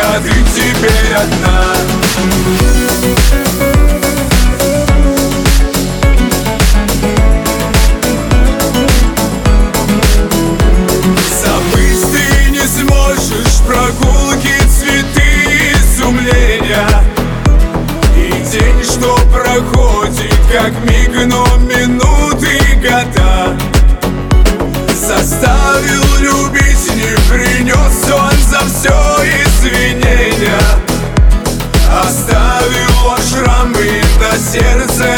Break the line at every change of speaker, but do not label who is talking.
а ты теперь одна. Забыть ты не сможешь прогулки, цветы, изумления и день, что проходит как миг, но минуты и года. Заставил любить, не принес он за все извинения. Оставил он шрамы на сердце